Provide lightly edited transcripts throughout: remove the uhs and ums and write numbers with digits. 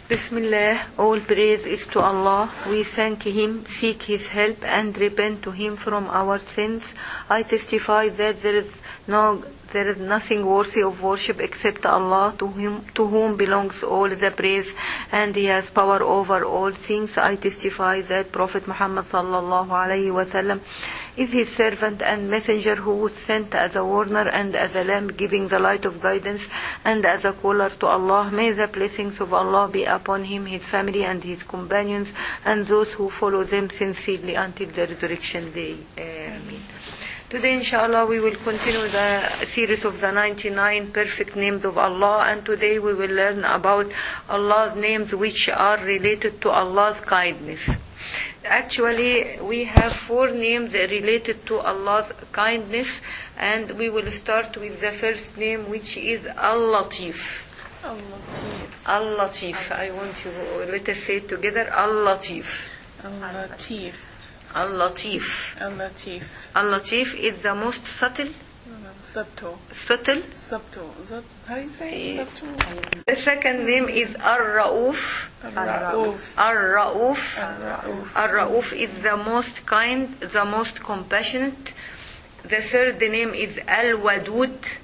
Bismillah, all praise is to Allah. We thank Him, seek His help and repent to Him from our sins. I testify that there is nothing worthy of worship except Allah, to whom belongs all the praise, and He has power over all things. I testify that Prophet Muhammad sallallahu alaihi wasallam is His servant and messenger, who was sent as a warner and as a lamp, giving the light of guidance, and as a caller to Allah. May the blessings of Allah be upon him, his family and his companions, and those who follow them sincerely until the resurrection day. Amen. Today, inshallah, we will continue the series of the 99 perfect names of Allah, and today we will learn about Allah's names which are related to Allah's kindness. Actually, we have 4 names related to Allah's kindness, and we will start with the first name, which is Al-Latif. Al-Latif. Al-Latif. I want you, let us say it together. Al-Latif. Al-Latif. Al-Latif. Al-Latif. Al-Latif is the most subtle. Subtle. Subtle. Subtle. How do you say subtle? The second name is Ar-Ra'uf. Ar-Ra'uf. Ar-Ra'uf. Ar-Ra'uf. Ar-Ra'uf is the most kind, the most compassionate. The third name is Al-Wadud.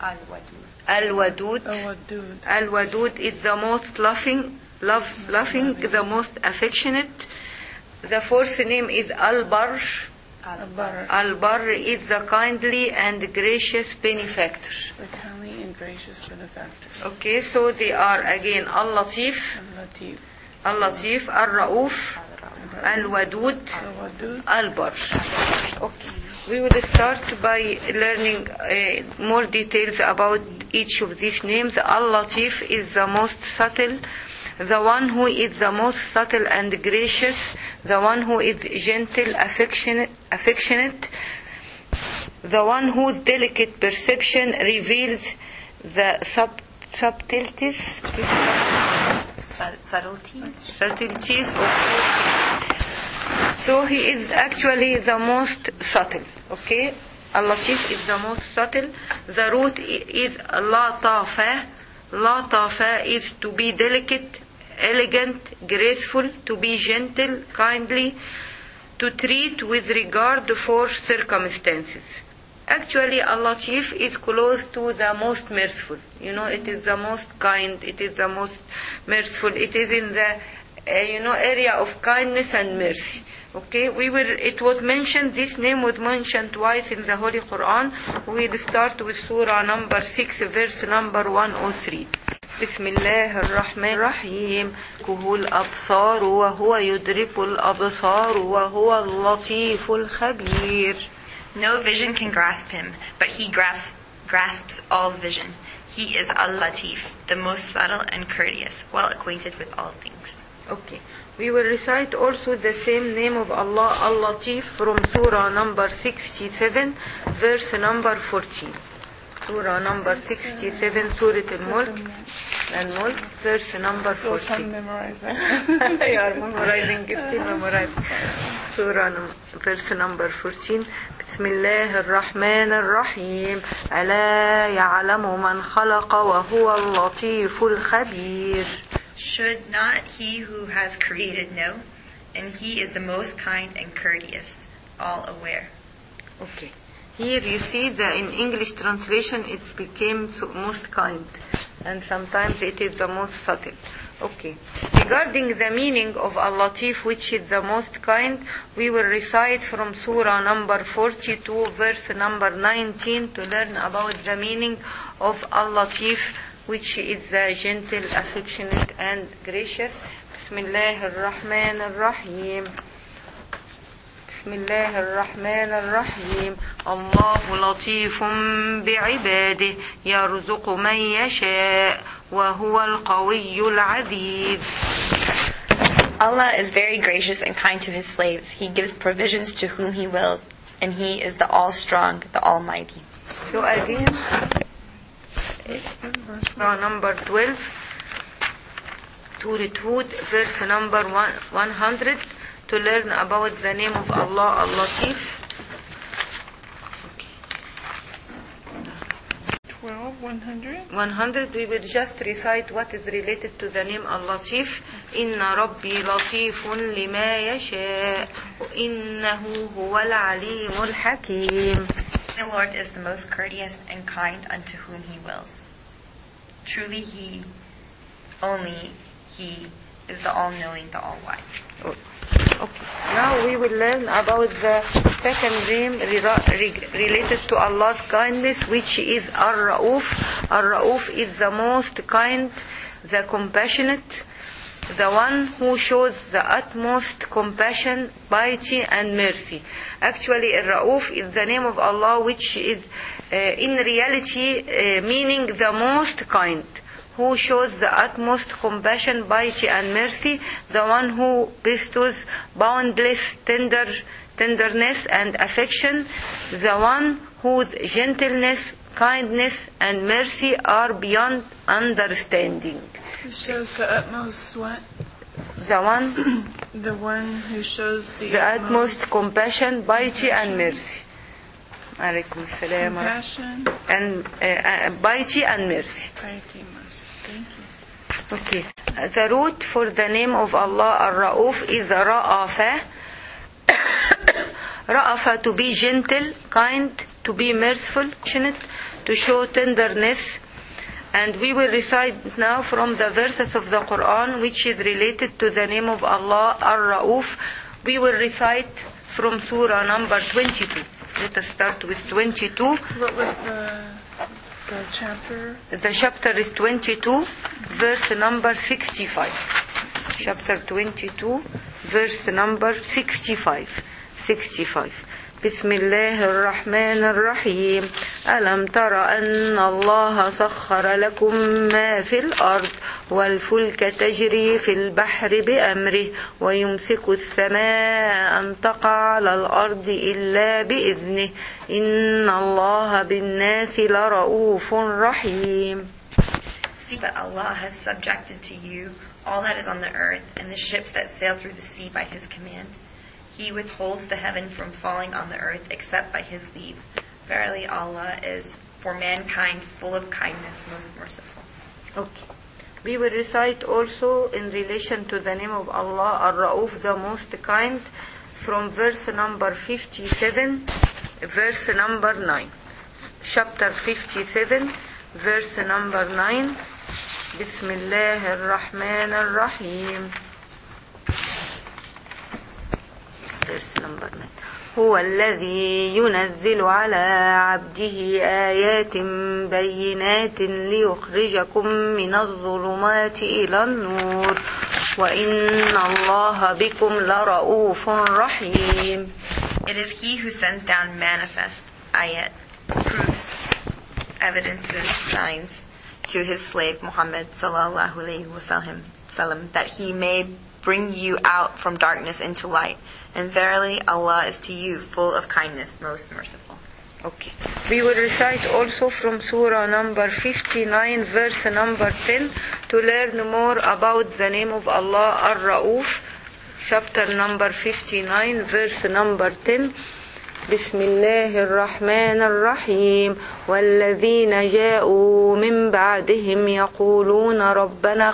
Al-Wadud. Al-Wadud. Al-Wadud is the most loving, the most affectionate. The fourth name is Al-Barr. Al-Barr. Al-Barr is the kindly and gracious benefactor. The kindly and gracious benefactor. Okay, so they are again Al-Latif, Al-Latif. Al-Latif, Al-Ra'uf, Al-Wadud, Al-Wadud. Al-Barr. Okay, we will start by learning more details about each of these names. Al-Latif is the most subtle, the one who is the most subtle and gracious, the one who is gentle, affectionate, the one whose delicate perception reveals the subtleties of. So he is actually the most subtle. Okay, Al-Latif is the most subtle. The root is Latafa. Latafa is to be delicate, elegant, graceful, to be gentle, kindly, to treat with regard for circumstances. Actually, Al-Latif is close to the most merciful. You know, it is the most kind, it is the most merciful. It is in the, area of kindness and mercy. Okay, it was mentioned, this name was mentioned twice in the Holy Quran. We will start with Surah number 6, verse number 103. بسم الله الرحمن الرحيم كه الأبصار وهو يدرك الأبصار وهو اللطيف الخبير. No vision can grasp him, but he grasps all vision. He is Al-Latif, the most subtle and courteous, well acquainted with all things. Okay. We will recite also the same name of Allah, Al-Latif, from Surah number 67, verse number 14. Surah number 67, Surah Al-Mulk, verse number 14. So can memorize that. You are memorizing it, memorize. Surah verse number 14. بسم الله الرحمن الرحيم ألا يعلم من خلق وهو اللطيف الخبير. Should not he who has created know? And he is the most kind and courteous, all aware. Okay. Here you see that in English translation it became most kind, and sometimes it is the most subtle. Okay. Regarding the meaning of Al-Latif, which is the most kind, we will recite from Surah number 42, verse number 19, to learn about the meaning of Al-Latif, which is the gentle, affectionate and gracious. Bismillah ar-Rahman ar-Rahim. Bismillah ar-Rahman ar-Rahim. Allahu latifun bi'ibadihi yarzuqu man yasha' wa huwa al-qawiyyu al-'aziz. Allah is very gracious and kind to his slaves. He gives provisions to whom he wills, and he is the all-strong, the almighty. So again, number 12, Surah Hud, verse number 100, to learn about the name of Allah, Al-Latif. Okay. 12. 100. 100 we will just recite what is related to the name Al-Latif. Inna Rabbi Latifun lima yasha innahu huwal alimul hakim. The Lord is the most courteous and kind unto whom he wills. Truly he is the all-knowing, the all-wise. Okay. Now we will learn about the second name related to Allah's kindness, which is Ar-Ra'uf. Ar-Ra'uf is the most kind, the compassionate, the one who shows the utmost compassion, piety and mercy. Actually, Ar-Ra'uf is the name of Allah, which is in reality meaning the most kind, who shows the utmost compassion, piety and mercy, the one who bestows boundless tenderness and affection, the one whose gentleness, kindness and mercy are beyond understanding. It shows the utmost what? The one The one who shows the utmost compassion, piety and mercy. Alaykum salam. compassion, And piety and mercy. piety, mercy. Thank you. Okay. The root for the name of Allah Ar-Ra'uf is Ra'afa. Ra'afa, to be gentle, kind, to be merciful, passionate, to show tenderness. And we will recite now from the verses of the Quran which is related to the name of Allah Ar-Ra'uf. We will recite from Surah number 22. Let us start with 22. What was the chapter? The chapter is 22, verse number 65. Chapter 22, verse number 65. 65. بسم الله الرحمن الرحيم ألم تر أن الله سخر لكم ما في الأرض والفلك تجري في البحر بأمره ويمسك السماء أن تقع على الأرض إلا بإذنه إن الله بالناس لرؤوف رحيم. See that Allah has subjected to you all that is on the earth and the ships that sail through the sea by his command. He withholds the heaven from falling on the earth except by his leave. Verily Allah is for mankind full of kindness, most merciful. Okay. We will recite also in relation to the name of Allah Ar-Ra'uf, the most kind, from verse number 57, verse number 9. Chapter 57, verse number 9. Bismillah ar-Rahman ar-Rahim. Verse number 9. هو الذي ينزل على عبده آيات بينات ليخرجكم من الظلمات إلى النور وإن الله بكم لرؤوف رحيم. It is he who sends down manifest ayat, proofs, evidences, signs to his slave Muhammad sallallahu alaihi wasallam, that he may bring you out from darkness into light. And verily Allah is to you full of kindness, most merciful. Okay. We will recite also from Surah number 59, verse number 10, to learn more about the name of Allah Ar-Ra'uf. Chapter number 59, verse number 10. بسم الله الرحمن الرحيم والذين جاءوا من بعدهم يقولون ربنا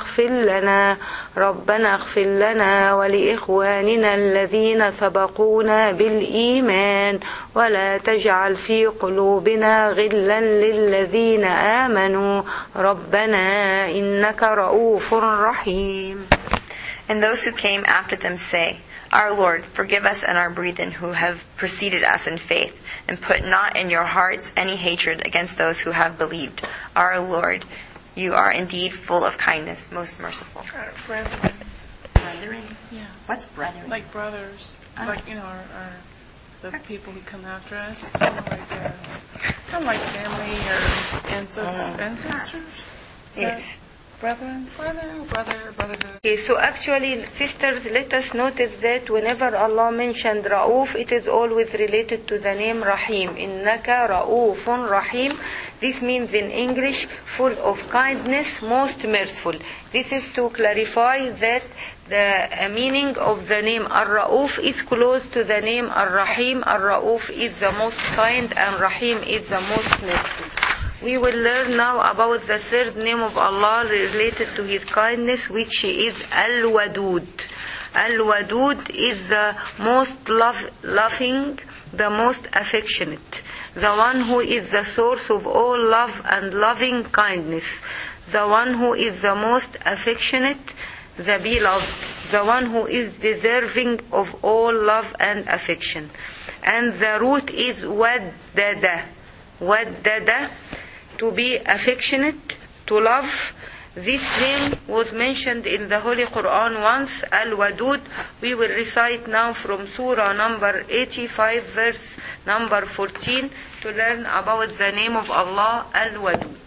اغفر لنا ولإخواننا الذين سبقونا بالإيمان ولا تجعل في قلوبنا غلا للذين آمنوا ربنا إنك رؤوف رحيم. And those who came after them say, Our Lord, forgive us and our brethren who have preceded us in faith, and put not in your hearts any hatred against those who have believed. Our Lord, you are indeed full of kindness, most merciful. Brethren. Brethren? Yeah. What's brethren? Like brothers. Oh. Like, the people who come after us. Kind of like family or ancestors. Yes. Brethren? Brotherhood. Okay, so actually, sisters, let us notice that whenever Allah mentioned Ra'uf, it is always related to the name Rahim. Innaka Ra'ufun Rahim. This means in English, full of kindness, most merciful. This is to clarify that the meaning of the name Ar-Ra'uf is close to the name Ar-Rahim. Ar-Ra'uf is the most kind and Rahim is the most merciful. We will learn now about the third name of Allah related to His kindness, which is Al-Wadud. Al-Wadud is the most loving, the most affectionate, the one who is the source of all love and loving kindness, the one who is the most affectionate, the beloved, the one who is deserving of all love and affection. And the root is waddada. Waddada, to be affectionate, to love. This name was mentioned in the Holy Quran once, Al-Wadud. We will recite now from Surah number 85, verse number 14, to learn about the name of Allah, Al-Wadud.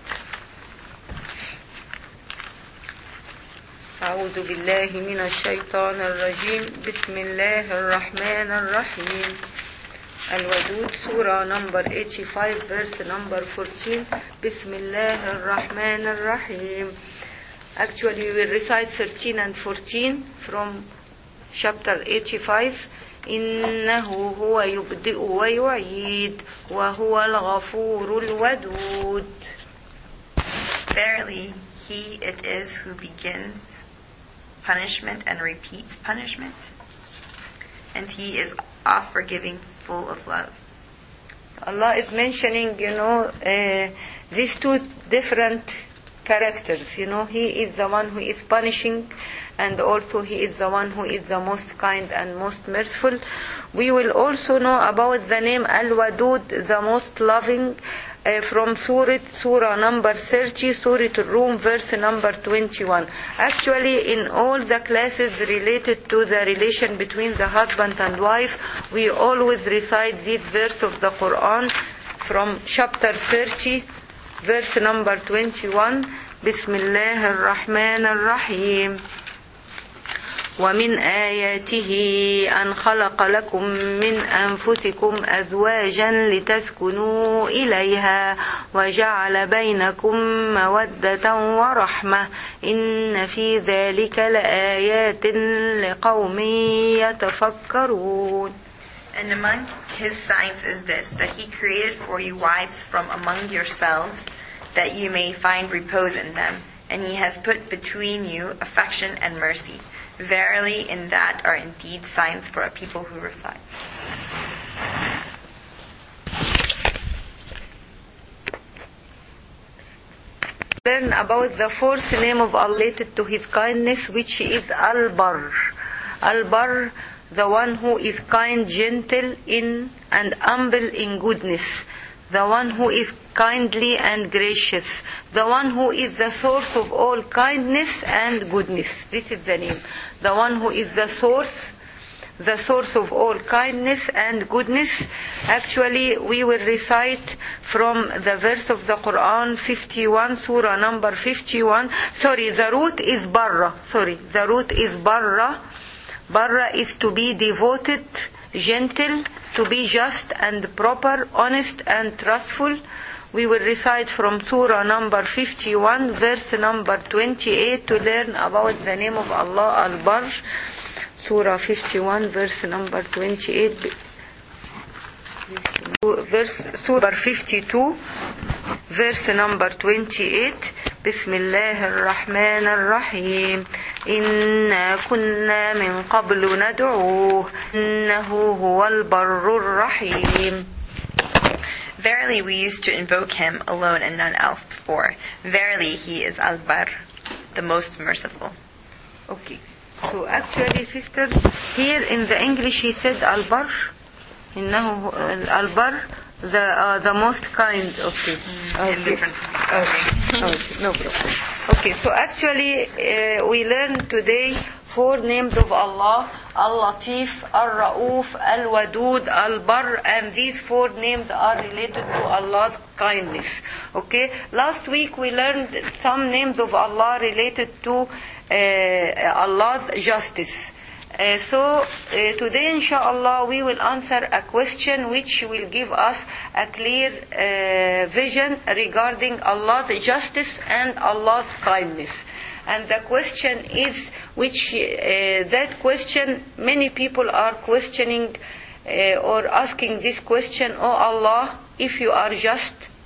أعوذ بالله من الشيطان الرجيم. بسم الله الرحمن الرحيم. Al-Wadud, Surah number 85, verse number 14. بسم الله الرحمن الرحيم. Actually, we will recite 13 and 14 from chapter 85. إنه هو يبدئ ويعيد وهو الغفور الودود. Verily, He it is who begins punishment and repeats punishment, and He is oft forgiving, full of love. Allah is mentioning, these two different characters. He is the one who is punishing, and also He is the one who is the most kind and most merciful. We will also know about the name Al-Wadud, the most loving, from Surah number 30, Surah Al-Rum, verse number 21. Actually, in all the classes related to the relation between the husband and wife, we always recite this verse of the Quran from chapter 30, verse number 21. Bismillah ar-Rahman ar-Rahim. ومن آياته أن خلق لكم من أنفسكم أزواجا لتسكنوا إليها وجعل بينكم مودة ورحمة إن في ذلك لآيات لقوم يتفكرون. And among His signs is this, that He created for you wives from among yourselves, that you may find repose in them, and He has put between you affection and mercy. Verily, in that are indeed signs for a people who reflect. Learn about the fourth name of Allah related to His kindness, which is Al-Barr. Al-Barr, the one who is kind, gentle in and humble in goodness, the one who is kindly and gracious, the one who is the source of all kindness and goodness. This is the name. The one who is the source of all kindness and goodness. Actually, we will recite from the verse of the Quran 51, Surah number 51. The root is Barra. The root is Barra. Barra is to be devoted, gentle, to be just and proper, honest and trustful. We will recite from Surah number 51, verse number 28, to learn about the name of Allah, Al-Barr. Surah 51, verse number 28. Surah 52, verse number 28. Bismillah ar-Rahman ar-Rahim. إنا كنا من قبل ندعوه إنه هو البر الرحيم. Verily, we used to invoke Him alone and none else before. Verily, He is Al-Barr, the most merciful. Okay. So actually, sisters, here in the English he said Al-Barr. إنه Al-Barr, the most kind. Okay. Okay. No problem. Okay. So actually, we learned today 4 names of Allah: Al-Latif, Al-Ra'uf, Al-Wadud, Al-Barr, and these 4 names are related to Allah's kindness. Okay. Last week we learned some names of Allah related to Allah's justice. So today, inshallah, we will answer a question which will give us a clear vision regarding Allah's justice and Allah's kindness. And the question is, that question, many people are questioning or asking this question: Oh Allah, if you are just,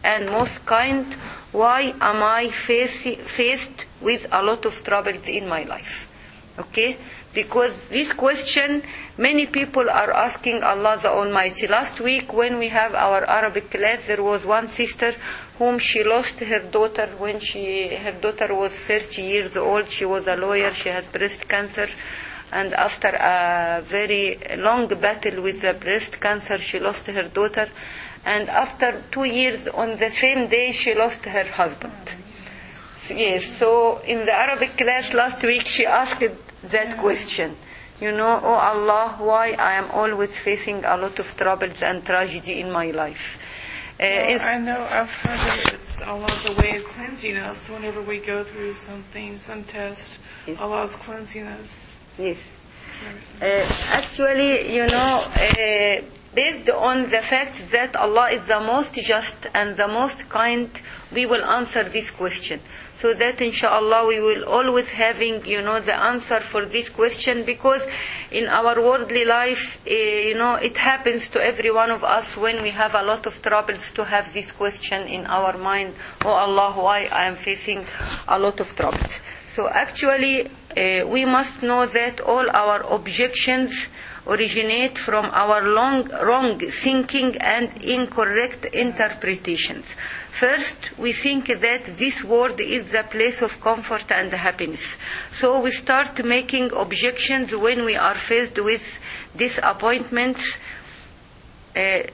and most kind, why am I faced with a lot of troubles in my life? Okay? Because this question, many people are asking Allah the Almighty. Last week when we have our Arabic class, there was one sister whom she lost her daughter when her daughter was 30 years old. She was a lawyer, she had breast cancer. And after a very long battle with the breast cancer, she lost her daughter. And after 2 years, on the same day, she lost her husband. Yes, so in the Arabic class last week, she asked that question. You know, oh Allah, why I am always facing a lot of troubles and tragedy in my life? I know, I've heard that it's Allah's a way of cleansing us whenever we go through something, some test. Yes. Allah's cleansing us. Yes. Actually, you know, based on the fact that Allah is the most just and the most kind, we will answer this question. So that inshallah we will always having, you know, the answer for this question, because in our worldly life, you know, it happens to every one of us when we have a lot of troubles to have this question in our mind. Oh Allah, why I am facing a lot of troubles? So actually, we must know that all our objections originate from our wrong thinking and incorrect interpretations. First, we think that this world is the place of comfort and happiness. So we start making objections when we are faced with disappointments. As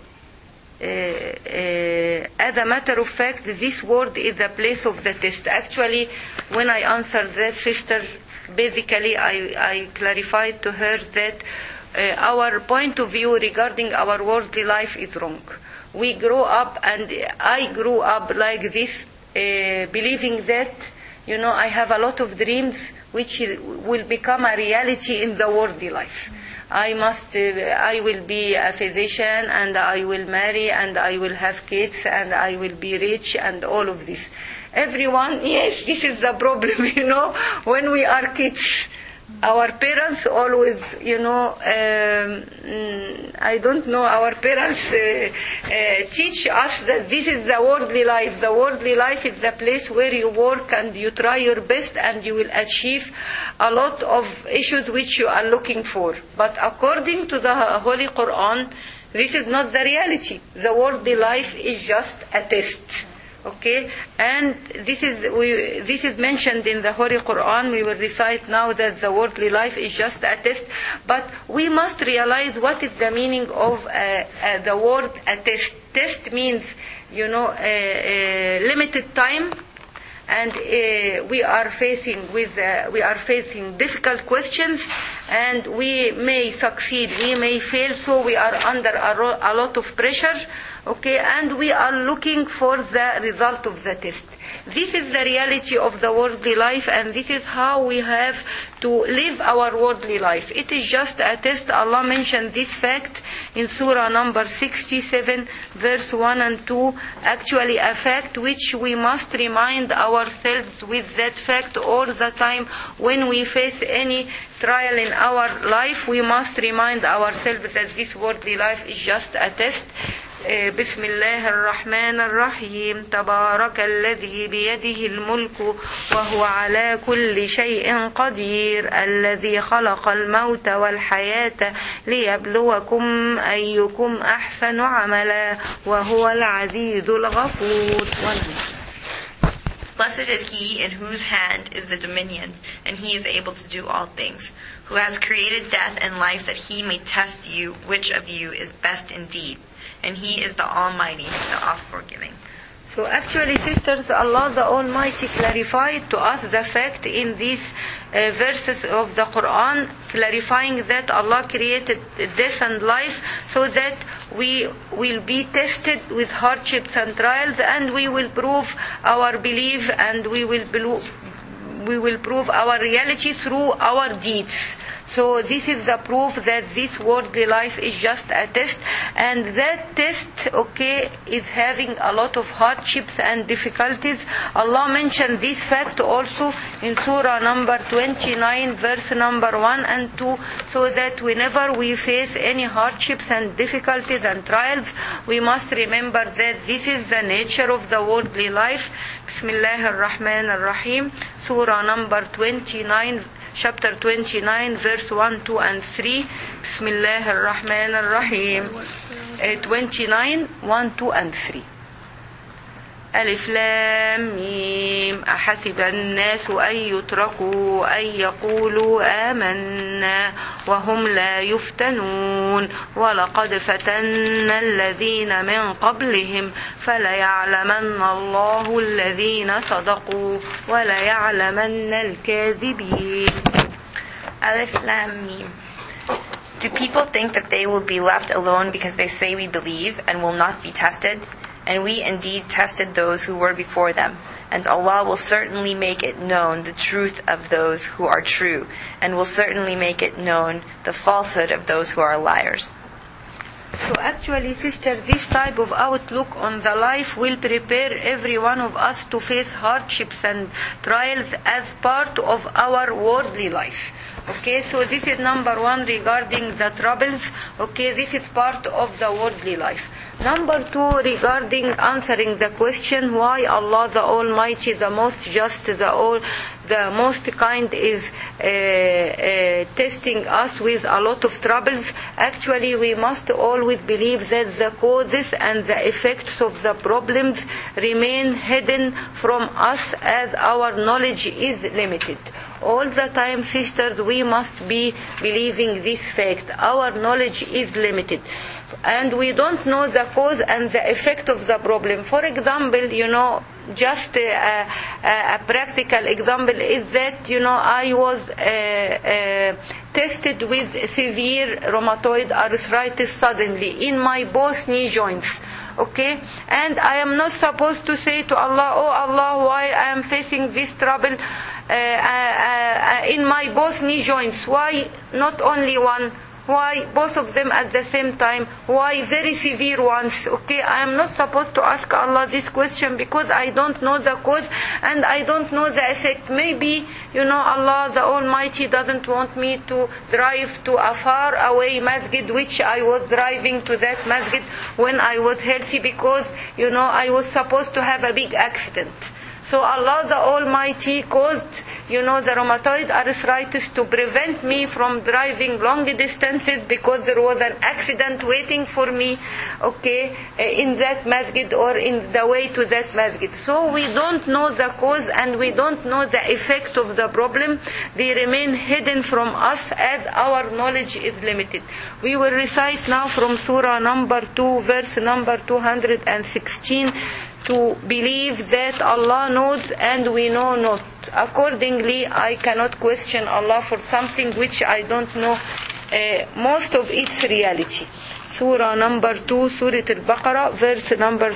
a matter of fact, this world is the place of the test. Actually, when I answered that sister, basically I clarified to her that our point of view regarding our worldly life is wrong. We grow up, and I grew up like this, believing that, you know, I have a lot of dreams which will become a reality in the worldly life. I will be a physician, and I will marry, and I will have kids, and I will be rich, and all of this. Everyone, yes, this is the problem, you know, when we are kids. Our parents always, you know, I don't know, our parents teach us that this is the worldly life. The worldly life is the place where you work and you try your best and you will achieve a lot of issues which you are looking for. But according to the Holy Quran, this is not the reality. The worldly life is just a test. Okay, and this is mentioned in the Holy Quran. We will recite now that the worldly life is just a test, but we must realize what is the meaning of the word a test. Test means, you know, limited time, and we are facing difficult questions, and we may succeed, we may fail, so we are under a lot of pressure. Okay, and we are looking for the result of the test. This is the reality of the worldly life, and this is how we have to live our worldly life. It is just a test. Allah mentioned this fact in Surah number 67, verse 1 and 2. Actually, a fact which we must remind ourselves with that fact all the time. When we face any trial in our life, we must remind ourselves that this worldly life is just a test. بسم الله الرحمن الرحيم تبارك الذي بيده الملك وهو على كل شيء قدير الذي خلق الموت والحياة ليبلوكم أيكم أحسن عملا وهو العزيز الغفور. Blessed is he in whose hand is the dominion, and he is able to do all things, who has created death and life that he may test you which of you is best indeed. And he is the Almighty, the oft-forgiving. So actually, sisters, Allah the Almighty clarified to us the fact in these verses of the Quran, clarifying that Allah created death and life so that we will be tested with hardships and trials, and we will prove our belief, and we will prove our reality through our deeds. So this is the proof that this worldly life is just a test, and that test, okay, is having a lot of hardships and difficulties. Allah mentioned this fact also in Surah number 29, verse number 1 and 2, so that whenever we face any hardships and difficulties and trials, we must remember that this is the nature of the worldly life. Bismillah ar-Rahman ar-Rahim, Surah number 29, chapter 29, verse 1, 2 and 3. Bismillah ar-Rahman ar-Rahim. 29, 1, 2 and 3. ألف لام ميم أحسب الناس أن يتركوا أن يقولوا آمنا وهم لا يفتنون ولقد فتنا الذين من قبلهم فليعلمن الله الذين صدقوا وليعلمن الكاذبين. Alif Lam Mim. Do people think that they will be left alone because they say we believe and will not be tested? And we indeed tested those who were before them. And Allah will certainly make it known the truth of those who are true, and will certainly make it known the falsehood of those who are liars. So actually, sister, this type of outlook on the life will prepare every one of us to face hardships and trials as part of our worldly life. Okay, so this is number one regarding the troubles. Okay, this is part of the worldly life. Number two, regarding answering the question why Allah the Almighty, the most just, the most kind, is testing us with a lot of troubles. Actually, we must always believe that the causes and the effects of the problems remain hidden from us as our knowledge is limited. All the time, sisters, we must be believing this fact. Our knowledge is limited, and we don't know the cause and the effect of the problem. For example, just a practical example is that, I was tested with severe rheumatoid arthritis suddenly in my both knee joints. Okay, and I am not supposed to say to Allah, oh Allah, why I am facing this trouble in my both knee joints? Why not only one? Why both of them at the same time? Why very severe ones? Okay, I am not supposed to ask Allah this question because I don't know the cause and I don't know the effect. Maybe, Allah the Almighty doesn't want me to drive to a far away masjid, which I was driving to that masjid when I was healthy because, I was supposed to have a big accident. So Allah the Almighty caused, the rheumatoid arthritis to prevent me from driving long distances because there was an accident waiting for me, okay, in that masjid or in the way to that masjid. So we don't know the cause and we don't know the effect of the problem. They remain hidden from us as our knowledge is limited. We will recite now from Surah number 2, verse number 216. To believe that Allah knows and we know not. Accordingly, I cannot question Allah for something which I don't know most of its reality. Surah number 2, Surah Al-Baqarah, verse number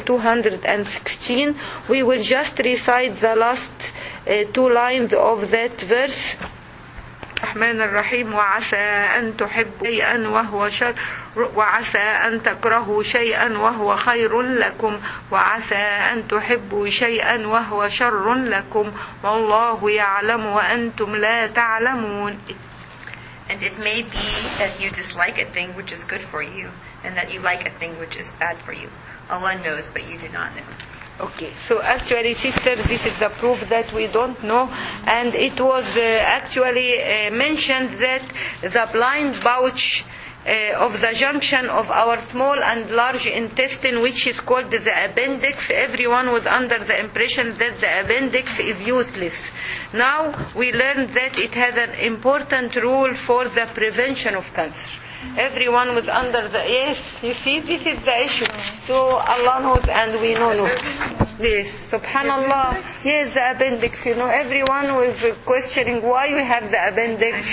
216. We will just recite the last 2 lines of that verse. الرحمن الرحيم وعسى أن تحبوا شيئا وهو شر وعسى أن تكرهوا شيئا وهو خير لكم وعسى أن تحبوا شيئا وهو شر لكم والله يعلم وأنتم لا تعلمون. And it may be that you dislike a thing which is good for you and that you like a thing which is bad for you. Allah knows, but you do not know. Okay, so actually, sisters, this is the proof that we don't know, and it was actually mentioned that the blind pouch of the junction of our small and large intestine, which is called the appendix, everyone was under the impression that the appendix is useless. Now we learned that it has an important role for the prevention of cancer. Everyone was under the, yes, you see, this is the issue. So Allah knows and we know not. Yes, subhanallah. Yes, the appendix, everyone was questioning why we have the appendix.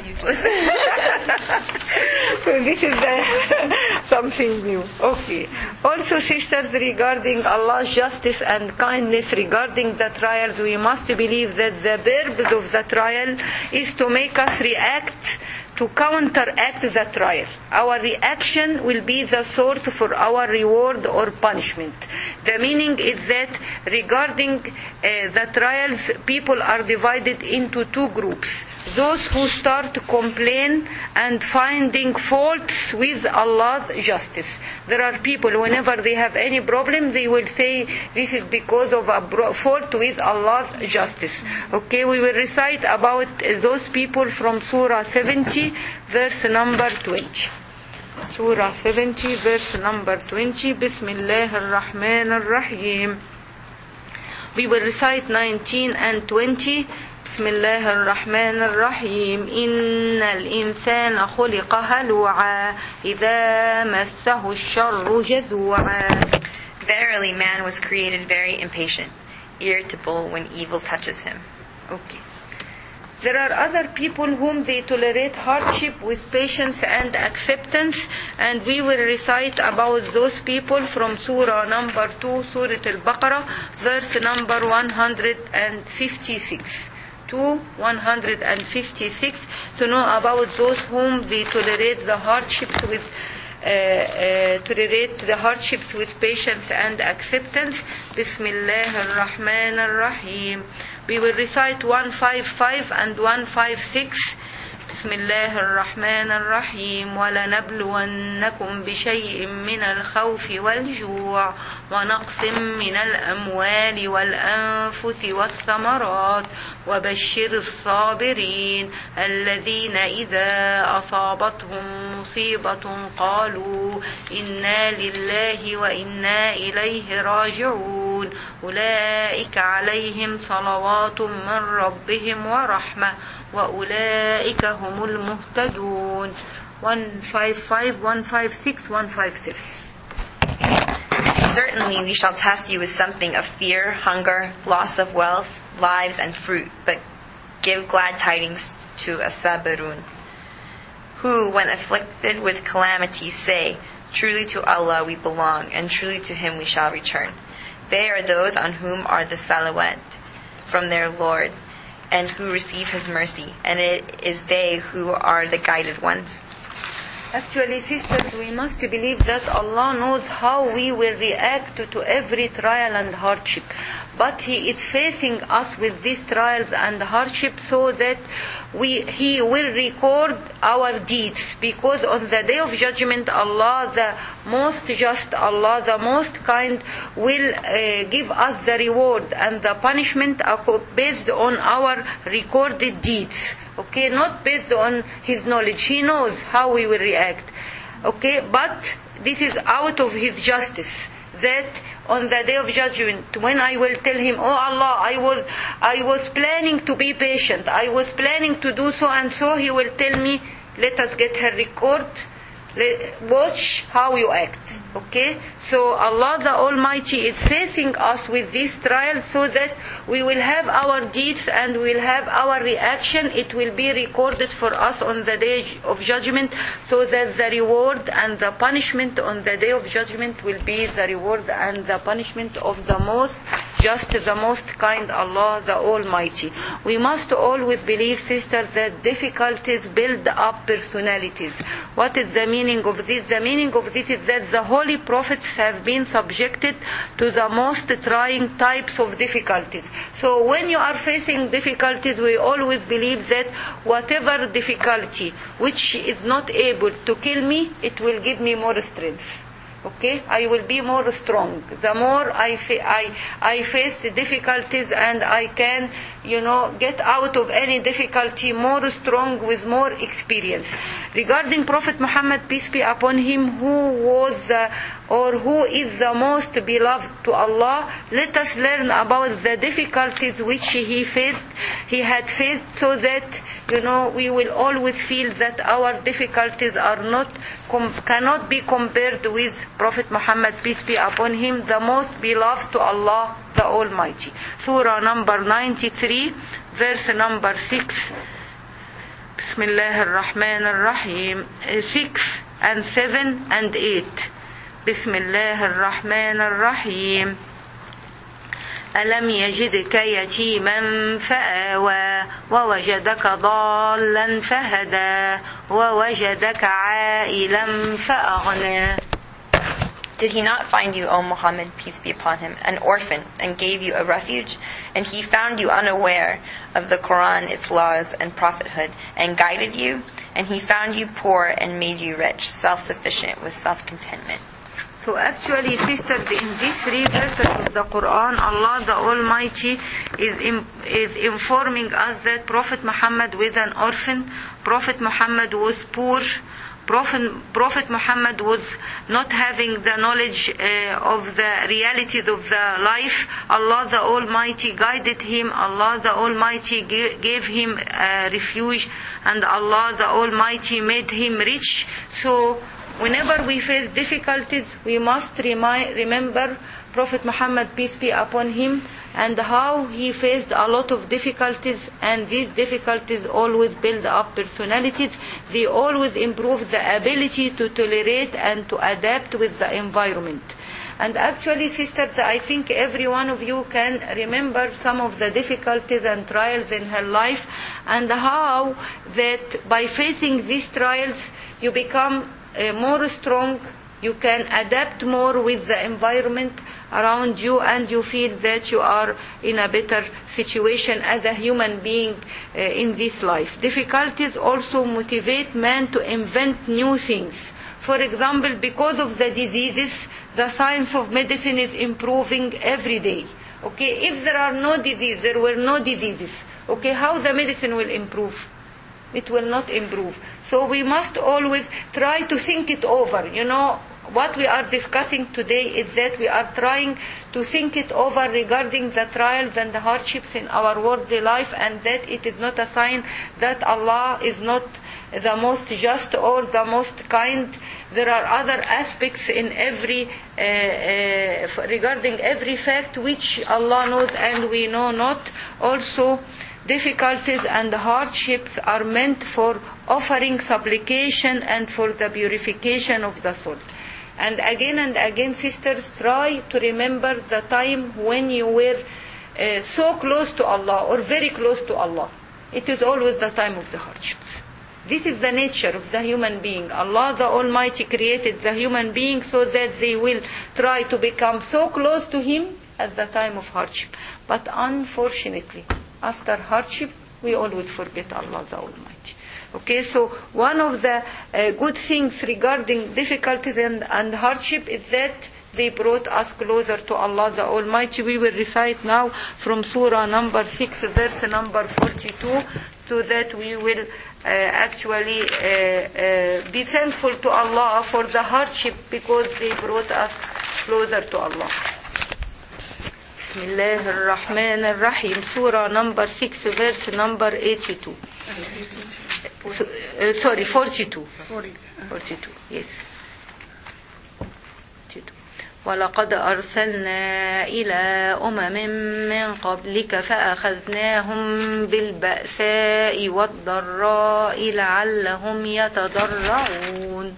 So this is something new. Okay. Also, sisters, regarding Allah's justice and kindness regarding the trials, we must believe that the purpose of the trial is to make us react to counteract the trial. Our reaction will be the source for our reward or punishment. The meaning is that regarding the trials, people are divided into two groups. Those who start to complain and finding faults with Allah's justice. There are people, whenever they have any problem, they will say this is because of a fault with Allah's justice. Okay, we will recite about those people from Surah 70, verse number 20. Surah 70, verse number 20. Bismillah ar-Rahman ar-Rahim. We will recite 19 and 20. بسم الله الرحمن الرحيم إن الإنسان خلق هلوعا إذا مسه الشر جزوعا. Verily, man was created very impatient, irritable when evil touches him. Okay. There are other people whom they tolerate hardship with patience and acceptance, and we will recite about those people from Surah number 2, Surah Al-Baqarah, verse number 156. 156, to know about those whom they tolerate the hardships with patience and acceptance. Bismillah ar-Rahman ar-Rahim. We will recite 155 and 156. بسم الله الرحمن الرحيم ولنبلونكم بشيء من الخوف والجوع ونقص من الأموال والأنفس والثمرات وبشر الصابرين الذين إذا أصابتهم مصيبة قالوا إنا لله وإنا إليه راجعون أولئك عليهم صلوات من ربهم ورحمة وأولئك هم المهتدون. 155, 156, 156. Certainly we shall test you with something of fear, hunger, loss of wealth, lives and fruit, but give glad tidings to as-sabirun, who when afflicted with calamities say, truly to Allah we belong and truly to Him we shall return. They are those on whom are the salawat from their Lord, and who receive His mercy, and it is they who are the guided ones. Actually, sisters, we must believe that Allah knows how we will react to every trial and hardship. But He is facing us with these trials and hardship so that He will record our deeds. Because on the day of judgment, Allah, the most just, Allah, the most kind, will give us the reward and the punishment based on our recorded deeds. Okay, not based on His knowledge. He knows how we will react. Okay, but this is out of His justice. That on the day of judgment, when I will tell Him, oh Allah, I was planning to be patient, I was planning to do so and so, He will tell me, let us get her record, watch how you act. Okay, so Allah the Almighty is facing us with this trial so that we will have our deeds and we will have our reaction. It will be recorded for us on the day of judgment, so that the reward and the punishment on the day of judgment will be the reward and the punishment of the most just, the most kind Allah the Almighty. We must always believe, sisters, that difficulties build up personalities. What is the meaning of this? The meaning of this is that the holy prophets have been subjected to the most trying types of difficulties. So when you are facing difficulties, we always believe that whatever difficulty which is not able to kill me, it will give me more strength. Okay, I will be more strong. The more I face the difficulties, and I can, get out of any difficulty more strong with more experience. Regarding Prophet Muhammad, peace be upon him, who is the most beloved to Allah, let us learn about the difficulties which he had faced, so that we will always feel that our difficulties cannot be compared with Prophet Muhammad, peace be upon him, the most beloved to Allah the Almighty. Surah number 93, verse number 6. Bismillah ar-Rahman ar-Rahim. 6 and 7 and 8. Bismillah ar-Rahman ar-Rahim. ألم يجدك يتيما فآوى ووجدك ضالا فهدى ووجدك عائلا فأغنى. Did he not find you, O Muhammad, peace be upon him, an orphan, and gave you a refuge? And he found you unaware of the Quran, its laws, and prophethood, and guided you? And he found you poor and made you rich, self-sufficient with self-contentment. So actually, sisters, in these 3 verses of the Quran, Allah the Almighty is informing us that Prophet Muhammad was an orphan, Prophet Muhammad was poor, Prophet Muhammad was not having the knowledge of the realities of the life. Allah the Almighty guided him. Allah the Almighty gave him refuge, and Allah the Almighty made him rich. So whenever we face difficulties, we must remember Prophet Muhammad, peace be upon him, and how he faced a lot of difficulties, and these difficulties always build up personalities. They always improve the ability to tolerate and to adapt with the environment. And actually, sisters, I think every one of you can remember some of the difficulties and trials in her life, and how that by facing these trials you become more strong, you can adapt more with the environment around you, and you feel that you are in a better situation as a human being in this life. Difficulties also motivate man to invent new things. For example, because of the diseases, the science of medicine is improving every day. Okay, if there are no disease, there were no diseases. Okay, how the medicine will improve? It will not improve. So we must always try to think it over. You know, what we are discussing today is that we are trying to think it over regarding the trials and the hardships in our worldly life, and that it is not a sign that Allah is not the most just or the most kind. There are other aspects in every regarding every fact which Allah knows and we know not. Also, difficulties and hardships are meant for offering supplication and for the purification of the soul. And again, sisters, try to remember the time when you were so close to Allah or very close to Allah. It is always the time of the hardships. This is the nature of the human being. Allah the Almighty created the human being so that they will try to become so close to Him at the time of hardship. But unfortunately, after hardship, we always forget Allah the Almighty. Okay, so one of the good things regarding difficulties and hardship is that they brought us closer to Allah the Almighty. We will recite now from Surah number 6, verse number 42, so that we will actually be thankful to Allah for the hardship, because they brought us closer to Allah. Bismillah ar-Rahman ar-Rahim. Surah number 6, verse number 82. 42. 42, yes. 42. وَلَقَدْ أَرْسَلْنَا إِلَىٰ من قَبْلِكَ فَأَخَذْنَاهُمْ بِالْبَأْسَاءِ وَالضَّرَّاءِ لَعَلَّهُمْ يَتَضَرَّعُونَ.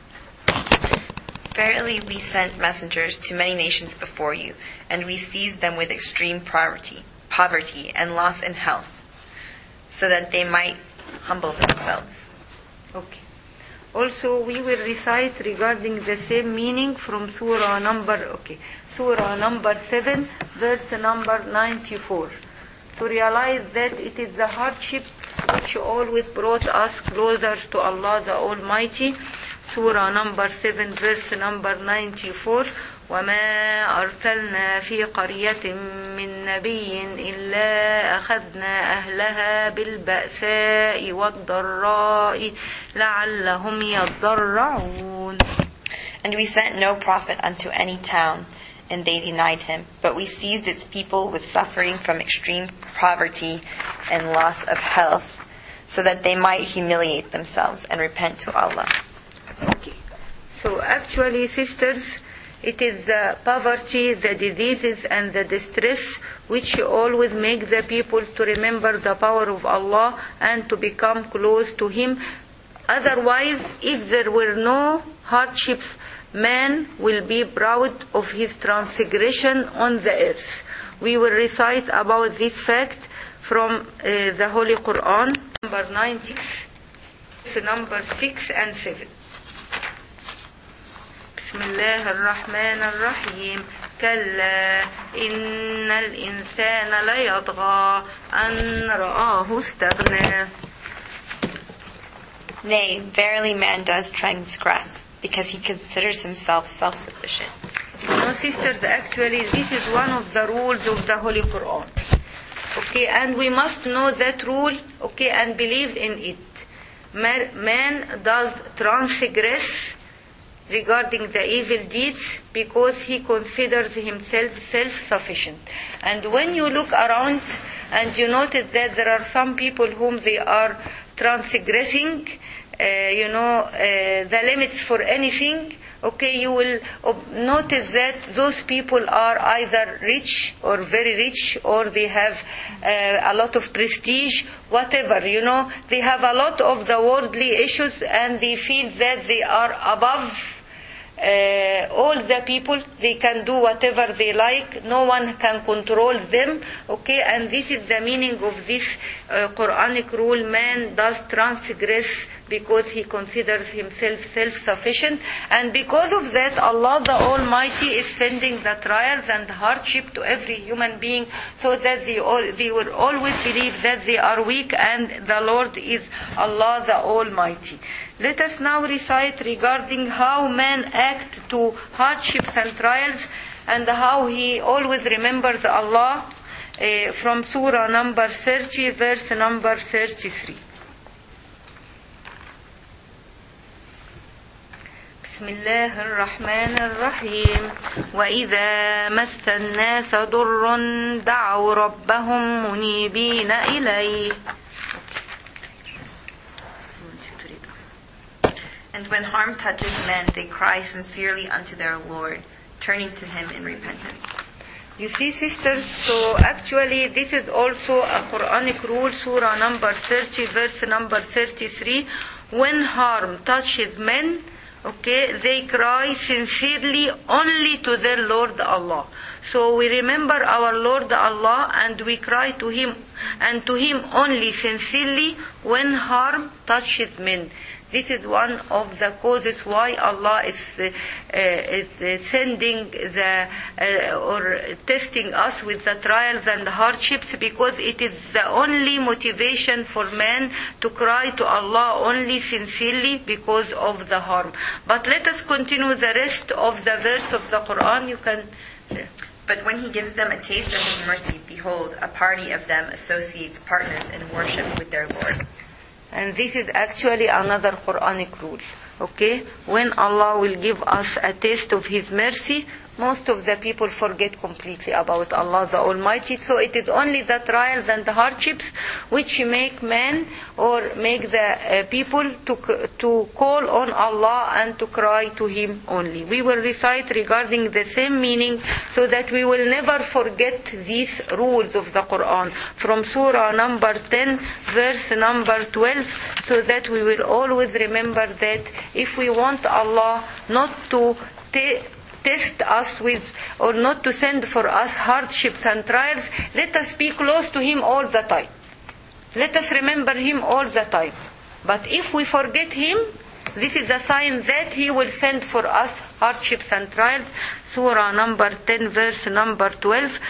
Verily we sent messengers to many nations before you, and we seized them with extreme poverty and loss in health, so that they might humble themselves. Okay. Also, we will recite regarding the same meaning from Surah number 7, verse number 94. To realize that it is the hardship which always brought us closer to Allah the Almighty. Surah number 7, verse number 94. وما أرسلنا في قرية من نبي إلا أخذنا أهلها بالبأساء والضراء لعلهم يضرعون. And we sent no prophet unto any town, and they denied him. But we seized its people with suffering from extreme poverty and loss of health, so that they might humiliate themselves and repent to Allah. Okay. So actually, sisters, it is the poverty, the diseases, and the distress which always make the people to remember the power of Allah and to become close to Him. Otherwise, if there were no hardships, man will be proud of his transgression on the earth. We will recite about this fact from the Holy Quran, number 96, number 6 and 7. بسم الله الرحمن الرحيم كلا إن الإنسان ليطغى أن رآه استغنى. Nay, verily man does transgress, because he considers himself self-sufficient. You know, sisters, actually this is one of the rules of the Holy Quran. Okay, and we must know that rule, okay, and believe in it. Man does transgress regarding the evil deeds because he considers himself self-sufficient. And when you look around and you notice that there are some people whom they are transgressing, the limits for anything, okay, you will notice that those people are either rich or very rich, or they have a lot of prestige, whatever, they have a lot of the worldly issues, and they feel that they are above all the people. They can do whatever they like, no one can control them, okay, and this is the meaning of this Quranic rule. Man does transgress because he considers himself self-sufficient, and because of that Allah the Almighty is sending the trials and hardship to every human being, so that they will always believe that they are weak and the Lord is Allah the Almighty. Let us now recite regarding how man acts to hardships and trials, and how he always remembers Allah, from Surah number 30, verse number 33. بسم الله الرحمن الرحيم وإذا مس الناس ضر دعوا ربهم منيبين إليه. And when harm touches men, they cry sincerely unto their Lord, turning to Him in repentance. You see, sisters, so actually this is also a Quranic rule, Surah number 30, verse number 33. When harm touches men, okay, they cry sincerely only to their Lord Allah. So we remember our Lord Allah and we cry to Him, and to Him only sincerely when harm touches men. This is one of the causes why Allah is sending or testing us with the trials and hardships, because it is the only motivation for man to cry to Allah only sincerely because of the harm. But let us continue the rest of the verse of the Quran. You can. But when He gives them a taste of His mercy, behold, a party of them associates partners in worship with their Lord. And this is actually another Quranic rule. Okay? When Allah will give us a taste of His mercy, most of the people forget completely about Allah the Almighty. So it is only the trials and the hardships which make men or make the people to call on Allah and to cry to Him only. We will recite regarding the same meaning so that we will never forget these rules of the Quran. From Surah number 10, verse number 12, so that we will always remember that if we want Allah not to test us with, or not to send for us hardships and trials, let us be close to Him all the time. Let us remember Him all the time. But if we forget Him, this is a sign that He will send for us hardships and trials. Surah number 10, verse number 12.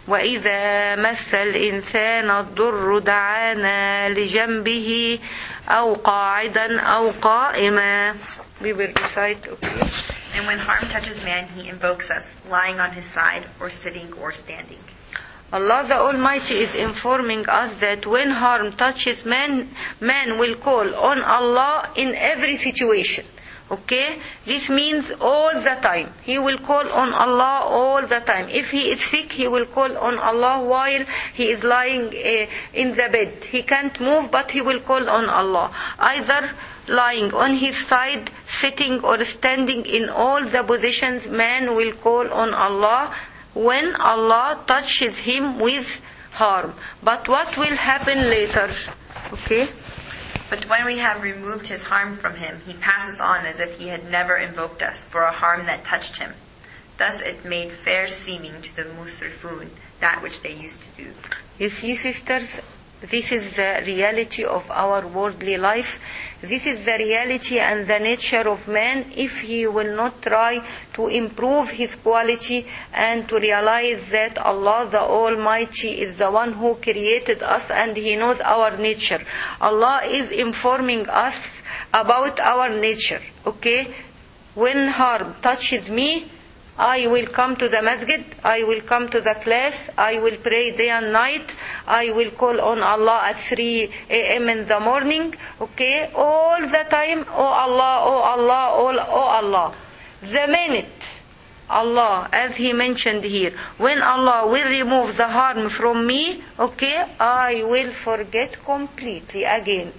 وإذا مس الإنسان الضر دعانا لجنبه أو قاعدا أو قائما. We will recite, okay. And when harm touches man, He invokes us, lying on his side, or sitting, or standing. Allah the Almighty is informing us that when harm touches man, man will call on Allah in every situation. Okay? This means all the time. He will call on Allah all the time. If he is sick, he will call on Allah while he is lying in the bed. He can't move, but he will call on Allah. Either lying on his side, sitting or standing, in all the positions, man will call on Allah when Allah touches him with harm. But what will happen later? Okay? But when we have removed his harm from him, he passes on as if he had never invoked us for a harm that touched him. Thus it made fair seeming to the musrifun that which they used to do. You see, sisters, this is the reality of our worldly life. This is the reality and the nature of man if he will not try to improve his quality and to realize that Allah the Almighty is the one who created us and He knows our nature. Allah is informing us about our nature. Okay? When harm touches me, I will come to the masjid, I will come to the class, I will pray day and night, I will call on Allah at 3 a.m. in the morning, okay, all the time, oh Allah, oh Allah, oh Allah. The minute Allah, as He mentioned here, when Allah will remove the harm from me, okay, I will forget completely again.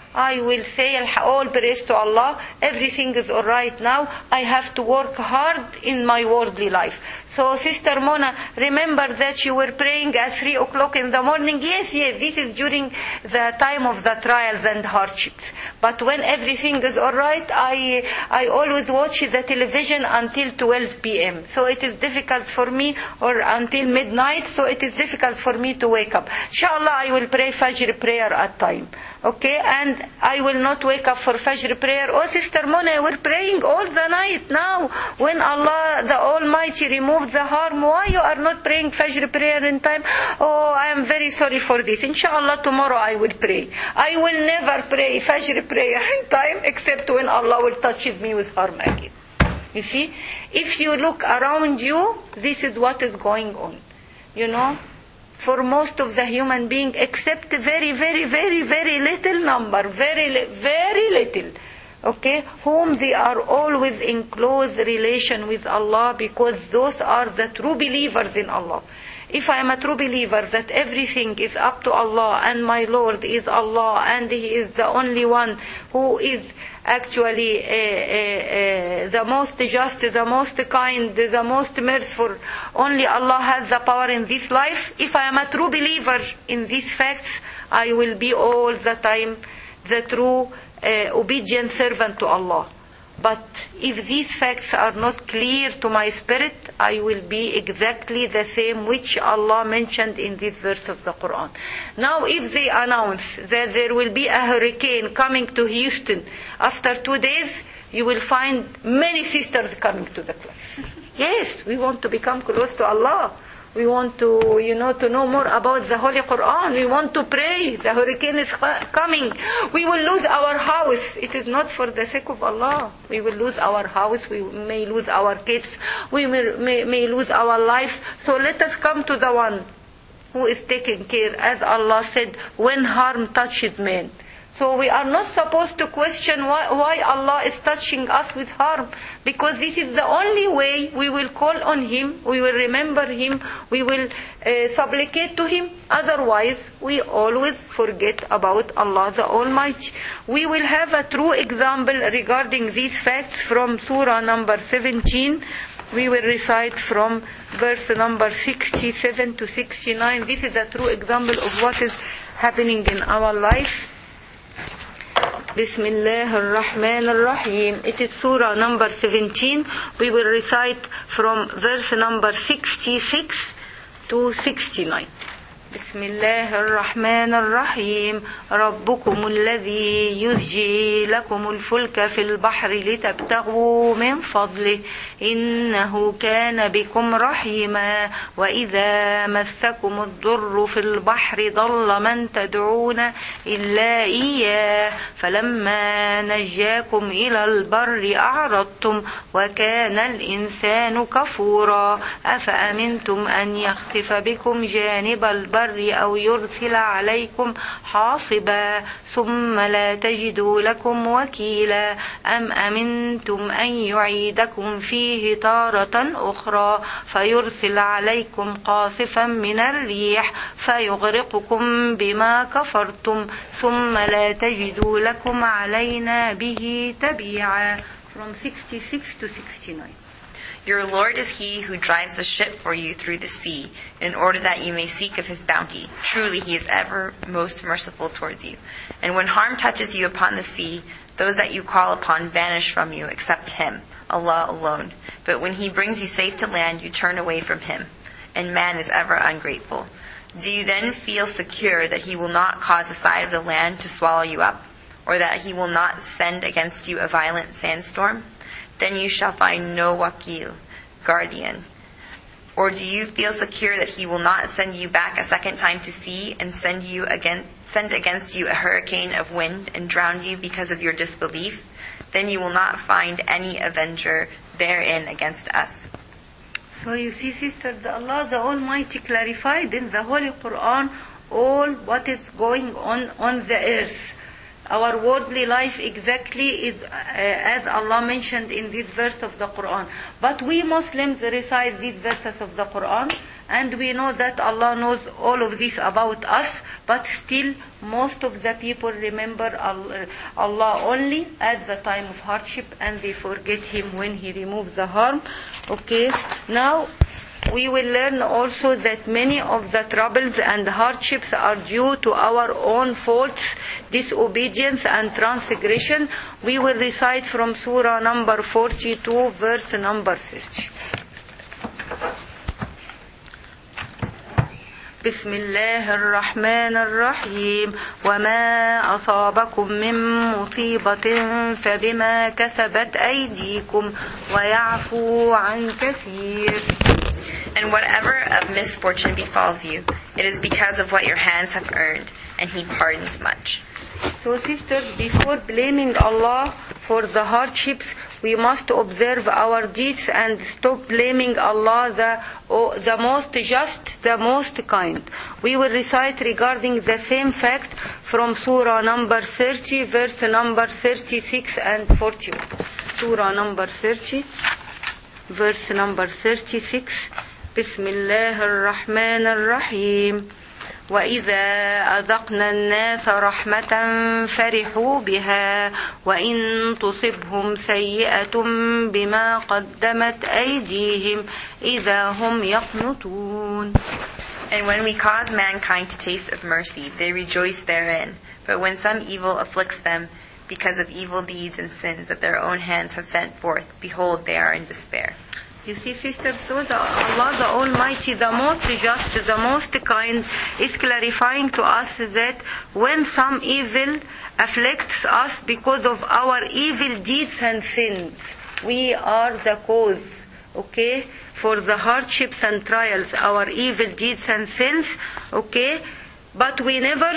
I will say all praise to Allah, everything is alright now, I have to work hard in my worldly life. So Sister Mona, remember that you were praying at 3 o'clock in the morning? Yes, this is during the time of the trials and hardships. But when everything is alright, I always watch the television until 12 p.m. So it is difficult for me, or until midnight, so it is difficult for me to wake up. Inshallah, I will pray Fajr prayer at time. Okay, and I will not wake up for Fajr prayer. Oh, Sister Mona, we're praying all the night now. When Allah the Almighty removed the harm, why you are not praying Fajr prayer in time? Oh, I am very sorry for this. Inshallah, tomorrow I will pray. I will never pray Fajr prayer in time except when Allah will touch me with harm again. You see, if you look around you, this is what is going on. You know, for most of the human being, except very, very, very, very little number, very little, okay, whom they are always in close relation with Allah, because those are the true believers in Allah. If I am a true believer that everything is up to Allah and my Lord is Allah and He is the only one who is actually the most just, the most kind, the most merciful, only Allah has the power in this life. If I am a true believer in these facts, I will be all the time the true obedient servant to Allah. But if these facts are not clear to my spirit, I will be exactly the same which Allah mentioned in this verse of the Quran. Now, if they announce that there will be a hurricane coming to Houston after 2 days, you will find many sisters coming to the class. Yes, we want to become close to Allah. We want to, to know more about the Holy Quran. We want to pray. The hurricane is coming. We will lose our house. It is not for the sake of Allah. We will lose our house. We may lose our kids. We may lose our lives. So let us come to the one who is taking care, as Allah said, when harm touches man. So we are not supposed to question why Allah is touching us with harm, because this is the only way we will call on Him, we will remember Him, we will supplicate to Him. Otherwise, we always forget about Allah the Almighty. We will have a true example regarding these facts from Surah number 17. We will recite from verse number 67 to 69. This is a true example of what is happening in our life. Bismillah ar-Rahman ar-Rahim. It is Surah number 17. We will recite from verse number 66 to 69. بسم الله الرحمن الرحيم ربكم الذي يزجي لكم الفلك في البحر لتبتغوا من فضله إنه كان بكم رحيما وإذا مسكم الضر في البحر ضل من تدعون إلا إياه فلما نجاكم إلى البر أعرضتم وكان الإنسان كفورا أفأمنتم أن يخسف بكم جانب البر أو يرسل عليكم حاصبا ثم لا تجدوا لكم وكيلا أم أمنتم أن يعيدكم فيه تارة أخرى فيرسل عليكم قاصفا من الريح فيغرقكم بما كفرتم ثم لا تجدوا لكم علينا به تبيعا. From 66 to 69. Your Lord is He who drives the ship for you through the sea, in order that you may seek of His bounty. Truly He is ever most merciful towards you. And when harm touches you upon the sea, those that you call upon vanish from you, except Him, Allah alone. But when He brings you safe to land, you turn away from Him. And man is ever ungrateful. Do you then feel secure that he will not cause the side of the land to swallow you up, or that he will not send against you a violent sandstorm? Then you shall find no wakil, guardian. Or do you feel secure that he will not send you back a second time to sea and send against you a hurricane of wind and drown you because of your disbelief? Then you will not find any avenger therein against us. So you see, sisters, Allah the Almighty clarified in the Holy Quran all what is going on the earth. Our worldly life exactly is as Allah mentioned in this verse of the Quran. But we Muslims recite these verses of the Quran, and we know that Allah knows all of this about us, but still most of the people remember Allah only at the time of hardship, and they forget Him when He removes the harm. Okay, now we will learn also that many of the troubles and hardships are due to our own faults, disobedience and transgression. We will recite from Surah number 42, verse number 30. بسم الله الرحمن الرحيم وما أصابكم من مصيبة فبما كسبت أيديكم ويعفو عن كثير. And whatever of misfortune befalls you, it is because of what your hands have earned, and He pardons much. So sisters, before blaming Allah for the hardships, we must observe our deeds and stop blaming Allah, the most just, the most kind. We will recite regarding the same fact from Surah number 30, verse number 36 and 41. Surah number 30, verse number 36. بسم الله الرحمن الرحيم وإذا أذقنا الناس رحمة فرحوا بها وإن تصبهم سيئة بما قدمت أيديهم إذا هم يقنطون. And when we cause mankind to taste of mercy, they rejoice therein. But when some evil afflicts them because of evil deeds and sins that their own hands have sent forth, behold, they are in despair. You see, sisters, so Allah the Almighty, the most just, the most kind, is clarifying to us that when some evil afflicts us because of our evil deeds and sins, we are the cause, okay, for the hardships and trials, our evil deeds and sins, okay, but we never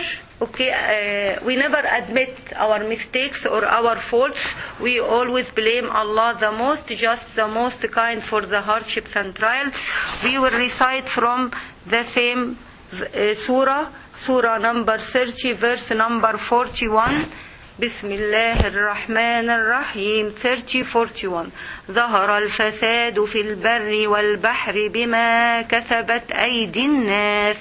admit our mistakes or our faults. We always blame Allah, the most just, the most kind, for the hardships and trials. We will recite from the same surah number 30, verse number 41. بسم الله الرحمن الرحيم 30:41 ظهر الفساد في البر والبحر بما كسبت أيدي الناس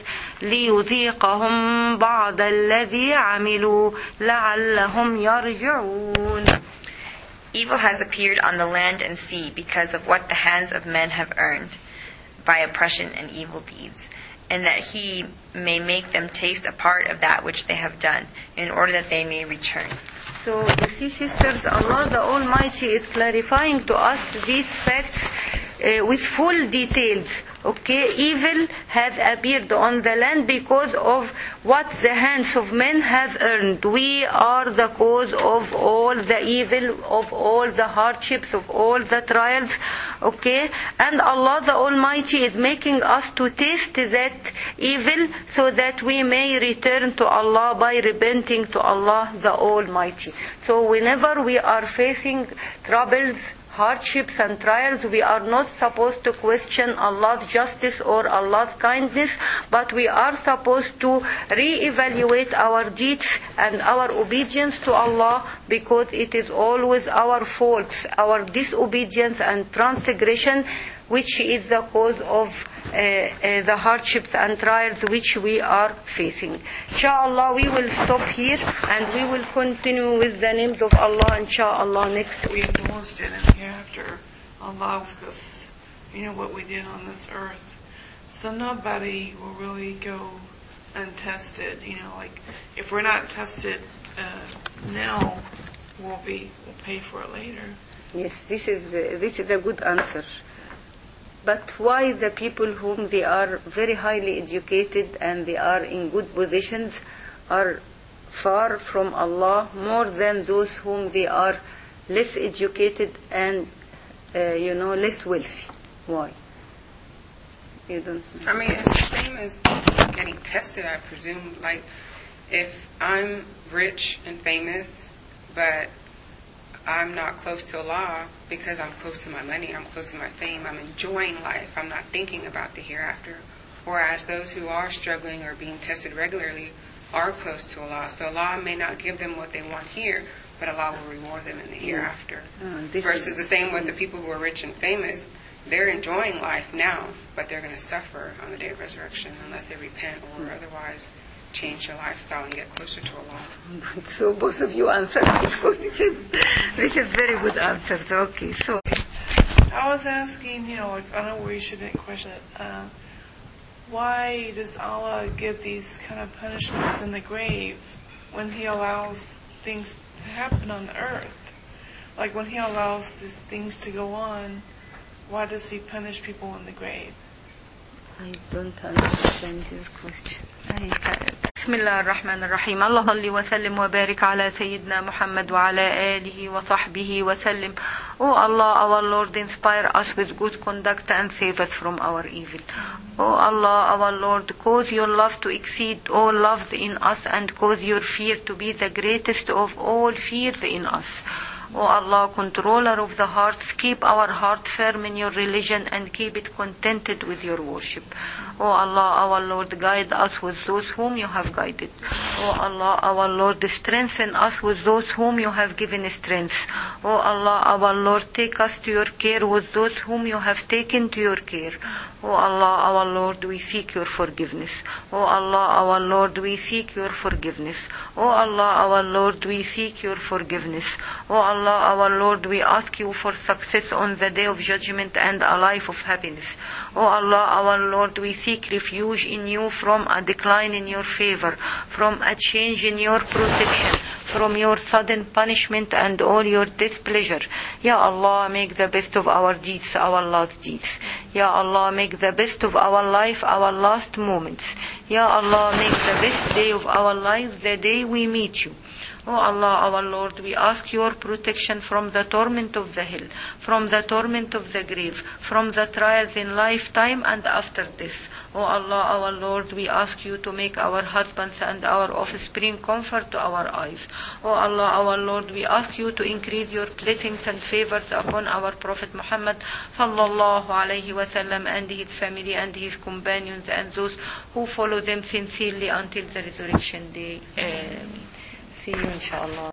ليذيقهم بعض الذي عملوا لعلهم يرجعون. Evil has appeared on the land and sea because of what the hands of men have earned by oppression and evil deeds, and that He may make them taste a part of that which they have done, in order that they may return. So you see, sisters, Allah the Almighty is clarifying to us these facts with full details. Okay, evil has appeared on the land because of what the hands of men have earned. We are the cause of all the evil, of all the hardships, of all the trials. Okay, and Allah the Almighty is making us to taste that evil so that we may return to Allah by repenting to Allah the Almighty. So whenever we are facing troubles, hardships and trials, we are not supposed to question Allah's justice or Allah's kindness, but we are supposed to re-evaluate our deeds and our obedience to Allah, because it is always our faults, our disobedience and transgression, which is the cause of the hardships and trials which we are facing. Inshallah, we will stop here and we will continue with the names of Allah, inshallah, next week. We indulged in it hereafter. Allah asks us, what we did on this earth. So nobody will really go untested. Like if we're not tested now, we'll pay for it later. Yes, this is a good answer. But why the people whom they are very highly educated and they are in good positions are far from Allah more than those whom they are less educated and less wealthy? Why? You don't know. I mean, it's the same as getting tested, I presume. Like, if I'm rich and famous, but I'm not close to Allah because I'm close to my money, I'm close to my fame, I'm enjoying life, I'm not thinking about the hereafter. Whereas those who are struggling or being tested regularly are close to Allah. So Allah may not give them what they want here, but Allah will reward them in the hereafter. Versus the same with the people who are rich and famous. They're enjoying life now, but they're going to suffer on the day of resurrection unless they repent or otherwise change their lifestyle and get closer to Allah. So both of you answered the question. This is very good answers. Okay, so I was asking, I know we shouldn't question it. Why does Allah give these kind of punishments in the grave when He allows things to happen on the earth? Like when He allows these things to go on, why does He punish people in the grave? I don't understand your question. بسم الله الرحمن الرحيم اللهم صل وسلم وبارك على سيدنا محمد وعلى آله وصحبه وسلم. Oh Allah, our Lord, inspire us with good conduct and save us from our evil. Oh Allah, our Lord, cause your love to exceed all loves in us and cause your fear to be the greatest of all fears in us. O Allah, controller of the hearts, keep our heart firm in your religion and keep it contented with your worship. O Allah, our Lord, guide us with those whom you have guided. O Allah, our Lord, strengthen us with those whom you have given strength. O Allah, our Lord, take us to your care with those whom you have taken to your care. O Allah, our Lord, we seek your forgiveness. O Allah, our Lord, we seek your forgiveness. O Allah, our Lord, we seek your forgiveness. O Allah, our Lord, we ask you for success on the day of judgment and a life of happiness. O Allah, our Lord, we seek refuge in you from a decline in your favor, from a change in your protection, from your sudden punishment and all your displeasure. Ya Allah, make the best of our deeds our last deeds. Ya Allah, make the best of our life our last moments. Ya Allah, make the best day of our life the day we meet you. O Allah, our Lord, we ask your protection from the torment of the hell, from the torment of the grave, from the trials in lifetime and after death. O Allah, our Lord, we ask you to make our husbands and our offspring comfort to our eyes. O Allah, our Lord, we ask you to increase your blessings and favors upon our Prophet Muhammad sallallahu alayhi wasallam and his family and his companions and those who follow them sincerely until the resurrection day. Amen. See you inshallah.